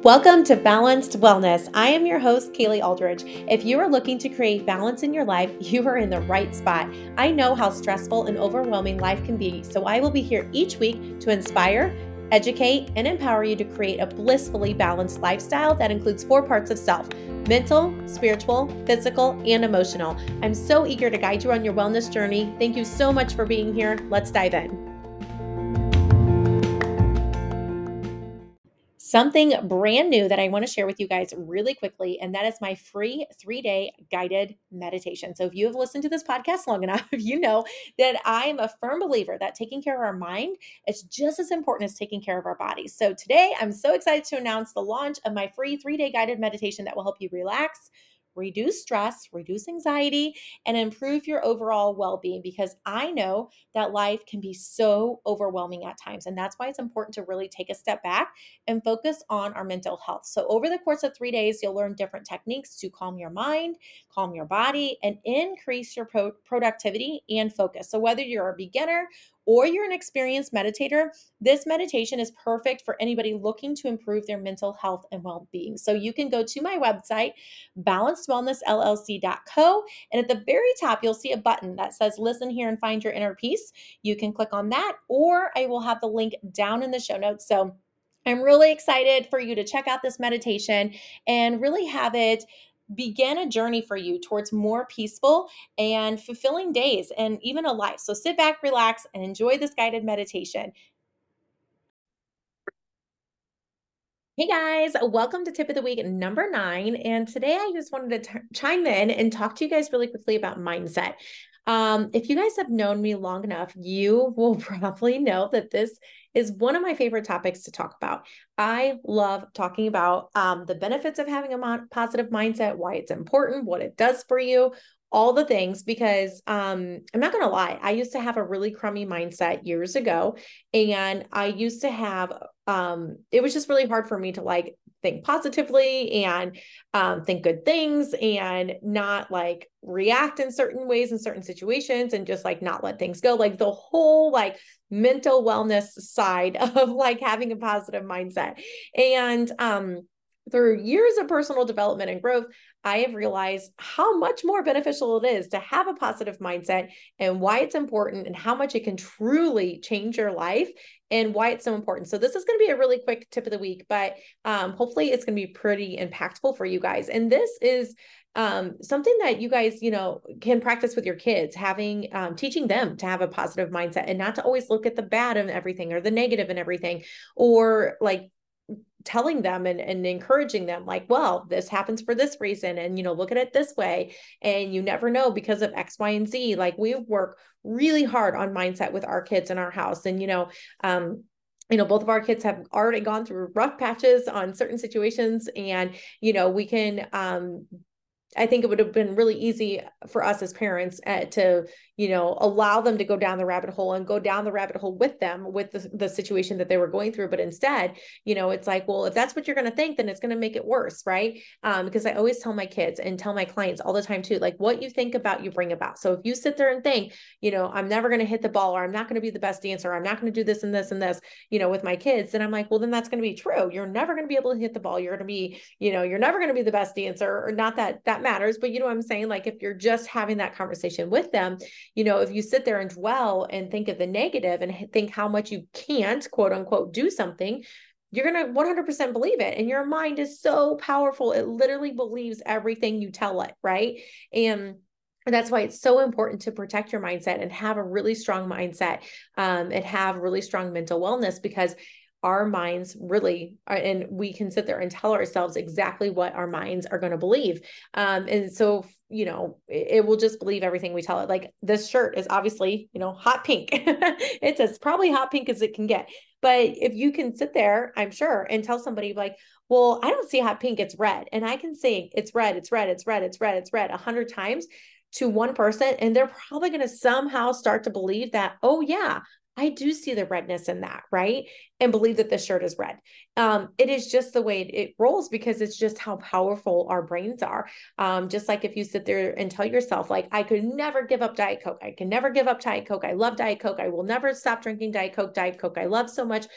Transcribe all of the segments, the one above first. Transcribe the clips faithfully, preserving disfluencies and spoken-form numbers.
Welcome to Balanced Wellness. I am your host, Kaylee Aldridge. If you are looking to create balance in your life, you are in the right spot. I know how stressful and overwhelming life can be, so I will be here each week to inspire, educate, and empower you to create a blissfully balanced lifestyle that includes four parts of self: mental, spiritual, physical, and emotional. I'm so eager to guide you on your wellness journey. Thank you so much for being here. Let's dive in. Something brand new that I want to share with you guys really quickly, and that is my free three-day guided meditation. So if you have listened to this podcast long enough, you know that I am a firm believer that taking care of our mind is just as important as taking care of our bodies. So today, I'm so excited to announce the launch of my free three-day guided meditation that will help you relax, reduce stress, reduce anxiety, and improve your overall well-being, because I know that life can be so overwhelming at times. And that's why it's important to really take a step back and focus on our mental health. So over the course of three days, you'll learn different techniques to calm your mind, calm your body, and increase your pro- productivity and focus. So whether you're a beginner or you're an experienced meditator, this meditation is perfect for anybody looking to improve their mental health and well-being. So you can go to my website, balanced wellness l l c dot co, and at the very top, you'll see a button that says listen here and find your inner peace. You can click on that, or I will have the link down in the show notes. So I'm really excited for you to check out this meditation and really have it begin a journey for you towards more peaceful and fulfilling days and even a life. So sit back, relax, and enjoy this guided meditation. Hey guys, welcome to Tip of the Week number nine. And today I just wanted to t- chime in and talk to you guys really quickly about mindset. Um, if you guys have known me long enough, you will probably know that this is one of my favorite topics to talk about. I love talking about um, the benefits of having a mo- positive mindset, why it's important, what it does for you, all the things, because um, I'm not going to lie, I used to have a really crummy mindset years ago. And I used to have, um, it was just really hard for me to like think positively and um, think good things and not like react in certain ways in certain situations and just like not let things go. Like the whole like mental wellness side of like having a positive mindset. And um, through years of personal development and growth, I have realized how much more beneficial it is to have a positive mindset and why it's important and how much it can truly change your life and why it's so important. So this is going to be a really quick tip of the week, but um, hopefully it's going to be pretty impactful for you guys. And this is um, something that you guys, you know, can practice with your kids, having, um, teaching them to have a positive mindset and not to always look at the bad in everything or the negative in everything, or like telling them and, and encouraging them like, well, this happens for this reason. And, you know, look at it this way. And you never know because of X, Y, and Z. Like we work really hard on mindset with our kids in our house. And, you know, um, you know, both of our kids have already gone through rough patches on certain situations, and, you know, we can, um, I think it would have been really easy for us as parents uh, to, you know, allow them to go down the rabbit hole and go down the rabbit hole with them with the, the situation that they were going through. But instead, you know, it's like, well, if that's what you're going to think, then it's going to make it worse. Right. Um, because I always tell my kids and tell my clients all the time too, like what you think about, you bring about. So if you sit there and think, you know, I'm never going to hit the ball, or I'm not going to be the best dancer, or I'm not going to do this and this and this, you know, with my kids, then I'm like, well, then that's going to be true. You're never going to be able to hit the ball. You're going to be, you know, you're never going to be the best dancer, or not that that matters, but you know what I'm saying? Like if you're just having that conversation with them, you know, if you sit there and dwell and think of the negative and think how much you can't, quote unquote, do something, you're going to one hundred percent believe it. And your mind is so powerful. It literally believes everything you tell it. Right. And And that's why it's so important to protect your mindset and have a really strong mindset um, and have really strong mental wellness, because our minds really are, and we can sit there and tell ourselves exactly what our minds are going to believe. Um, and so, you know, it, it will just believe everything we tell it. Like this shirt is obviously, you know, hot pink. It's as probably hot pink as it can get. But if you can sit there, I'm sure, and tell somebody like, well, I don't see hot pink, it's red. And I can say it's red, it's red, it's red, it's red, it's red a hundred times to one person. And they're probably going to somehow start to believe that, oh yeah, I do see the redness in that, right? And believe that the shirt is red. Um, it is just the way it, it rolls, because it's just how powerful our brains are. Um, just like if you sit there and tell yourself, like, I could never give up Diet Coke. I can never give up Diet Coke. I love Diet Coke. I will never stop drinking Diet Coke. Diet Coke I love so much.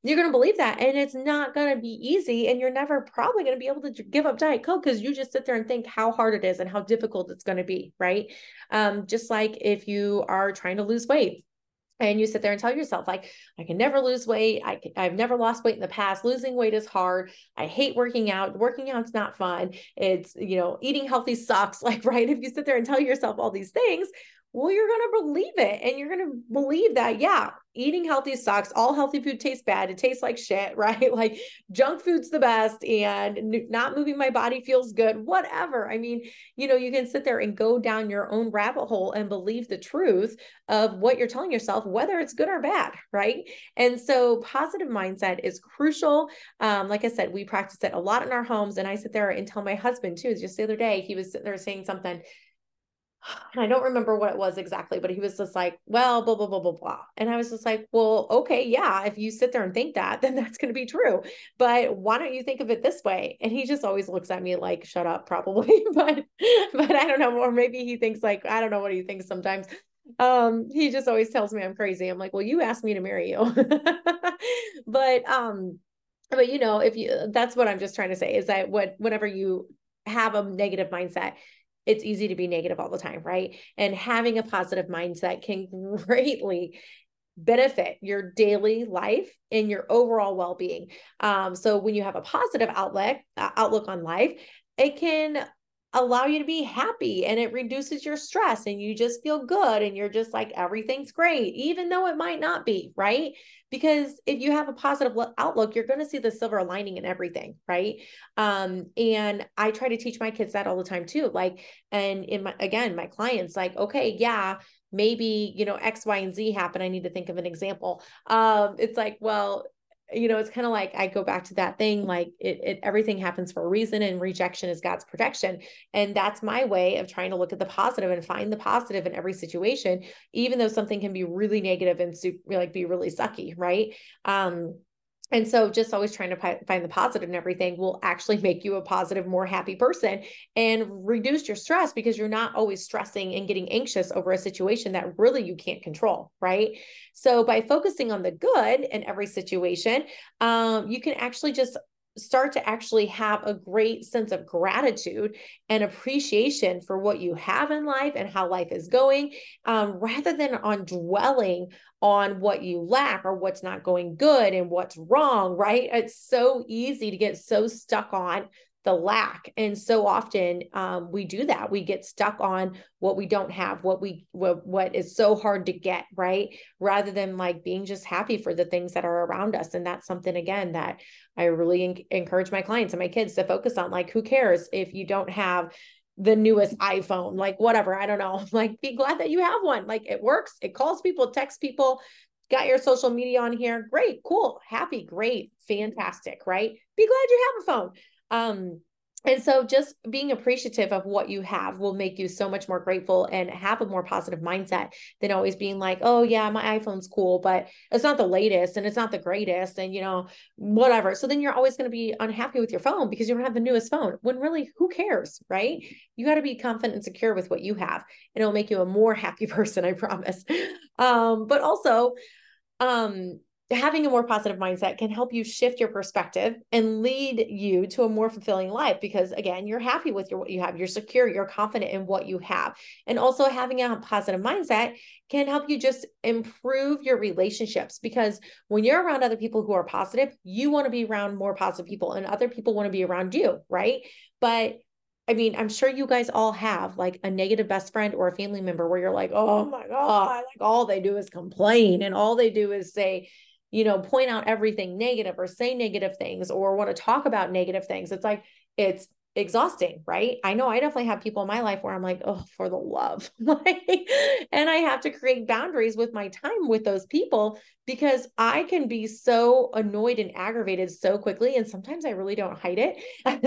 you're going to believe that. And it's not going to be easy. And you're never probably going to be able to give up Diet Coke because you just sit there and think how hard it is and how difficult it's going to be. Right. Um, just like if you are trying to lose weight, and you sit there and tell yourself, like, I can never lose weight. I, I've never lost weight in the past. Losing weight is hard. I hate working out. Working out's not fun. It's, you know, eating healthy sucks. Like, right. If you sit there and tell yourself all these things, well, you're going to believe it. And you're going to believe that, yeah, eating healthy sucks. All healthy food tastes bad. It tastes like shit, right? Like junk food's the best and not moving my body feels good, whatever. I mean, you know, you can sit there and go down your own rabbit hole and believe the truth of what you're telling yourself, whether it's good or bad, right? And so positive mindset is crucial. Um, like I said, we practice it a lot in our homes. And I sit there and tell my husband too, just the other day, he was sitting there saying something, and I don't remember what it was exactly, but he was just like, well, blah, blah, blah, blah, blah. And I was just like, well, okay, yeah, if you sit there and think that, then that's going to be true. But why don't you think of it this way? And he just always looks at me like, shut up, probably. but, but I don't know. Or maybe he thinks like, I don't know what he thinks sometimes. Um, he just always tells me I'm crazy. I'm like, well, you asked me to marry you. but, um, but you know, if you, that's what I'm just trying to say is that what, whenever you have a negative mindset, it's easy to be negative all the time, right? And having a positive mindset can greatly benefit your daily life and your overall well-being. Um, so when you have a positive outlook, uh, outlook on life, it can allow you to be happy and it reduces your stress and you just feel good and you're just like, everything's great, even though it might not be, right? Because if you have a positive outlook, you're going to see the silver lining in everything, right? Um, and I try to teach my kids that all the time too. Like, and in my, again, my clients like, okay, yeah, maybe, you know, X, Y, and Z happen. I need to think of an example. Um, it's like, well, you know, it's kind of like, I go back to that thing, like it, it, everything happens for a reason and rejection is God's protection. And that's my way of trying to look at the positive and find the positive in every situation, even though something can be really negative and super, like be really sucky. Right. Um, And so just always trying to find the positive in everything will actually make you a positive, more happy person and reduce your stress because you're not always stressing and getting anxious over a situation that really you can't control, right? So by focusing on the good in every situation, um, you can actually just start to actually have a great sense of gratitude and appreciation for what you have in life and how life is going, um, rather than on dwelling on what you lack or what's not going good and what's wrong, right? It's so easy to get so stuck on the lack. And so often um, we do that. We get stuck on what we don't have, what we, what, what is so hard to get, right? Rather than like being just happy for the things that are around us. And that's something, again, that I really en- encourage my clients and my kids to focus on. Like, who cares if you don't have the newest iPhone, like whatever, I don't know, like be glad that you have one. Like it works, it calls people, texts people, got your social media on here. Great, cool, happy, great, fantastic, right? Be glad you have a phone. Um, and so just being appreciative of what you have will make you so much more grateful and have a more positive mindset than always being like, oh yeah, my iPhone's cool, but it's not the latest and it's not the greatest and, you know, whatever. So then you're always going to be unhappy with your phone because you don't have the newest phone, when really, who cares, right? You got to be confident and secure with what you have and it'll make you a more happy person, I promise. Um, but also, um, having a more positive mindset can help you shift your perspective and lead you to a more fulfilling life because, again, you're happy with your, what you have, you're secure, you're confident in what you have. And also having a positive mindset can help you just improve your relationships because when you're around other people who are positive, you want to be around more positive people and other people want to be around you, right? But I mean, I'm sure you guys all have like a negative best friend or a family member where you're like, oh my God, like all they do is complain and all they do is say, you know, point out everything negative or say negative things or want to talk about negative things. It's like, it's exhausting, right? I know I definitely have people in my life where I'm like, oh, for the love. Like, and I have to create boundaries with my time with those people because I can be so annoyed and aggravated so quickly. And sometimes I really don't hide it,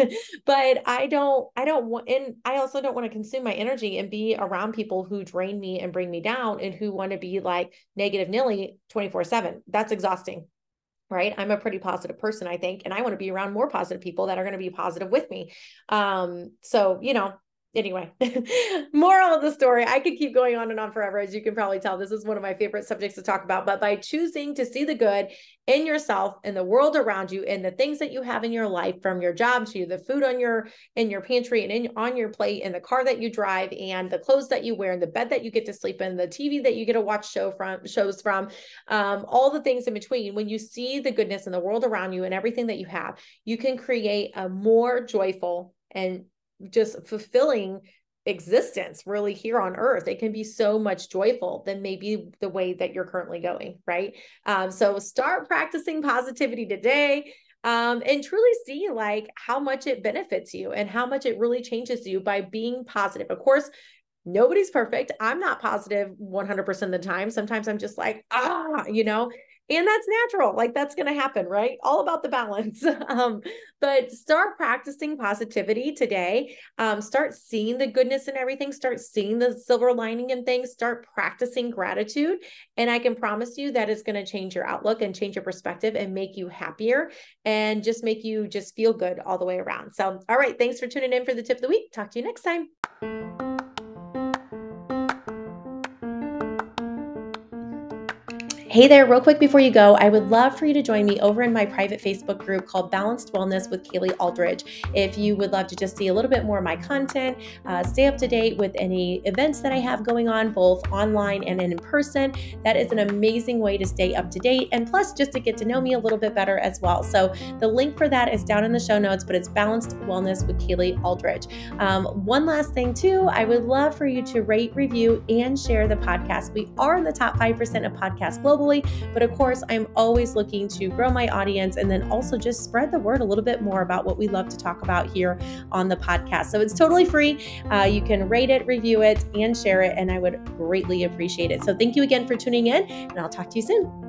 but I don't, I don't want, and I also don't want to consume my energy and be around people who drain me and bring me down and who want to be like negative Nilly twenty-four seven. That's exhausting. Right. I'm a pretty positive person, I think, and I want to be around more positive people that are going to be positive with me. Um, so, you know, Anyway, moral of the story, I could keep going on and on forever. As you can probably tell, this is one of my favorite subjects to talk about. But by choosing to see the good in yourself, in the world around you, in the things that you have in your life, from your job to the food on your in your pantry and in on your plate, and the car that you drive, and the clothes that you wear, and the bed that you get to sleep in, the T V that you get to watch show from shows from, um, all the things in between. When you see the goodness in the world around you and everything that you have, you can create a more joyful and just fulfilling existence really here on earth. It can be so much joyful than maybe the way that you're currently going, right? Um, so start practicing positivity today, um, and truly see like how much it benefits you and how much it really changes you by being positive. Of course, nobody's perfect. I'm not positive one hundred percent of the time. Sometimes I'm just like, ah, you know, and that's natural. Like that's going to happen, right? All about the balance. um, but start practicing positivity today. Um, start seeing the goodness in everything. Start seeing the silver lining in things. Start practicing gratitude. And I can promise you that is going to change your outlook and change your perspective and make you happier and just make you just feel good all the way around. So, all right. Thanks for tuning in for the tip of the week. Talk to you next time. Hey there, real quick before you go, I would love for you to join me over in my private Facebook group called Balanced Wellness with Kaylee Aldridge. If you would love to just see a little bit more of my content, uh, stay up to date with any events that I have going on, both online and in person, that is an amazing way to stay up to date, and plus just to get to know me a little bit better as well. So the link for that is down in the show notes, but it's Balanced Wellness with Kaylee Aldridge. Um, one last thing too, I would love for you to rate, review, and share the podcast. We are in the top five percent of podcasts globally. But of course, I'm always looking to grow my audience and then also just spread the word a little bit more about what we love to talk about here on the podcast. So it's totally free. Uh, you can rate it, review it, and share it, and I would greatly appreciate it. So thank you again for tuning in, and I'll talk to you soon.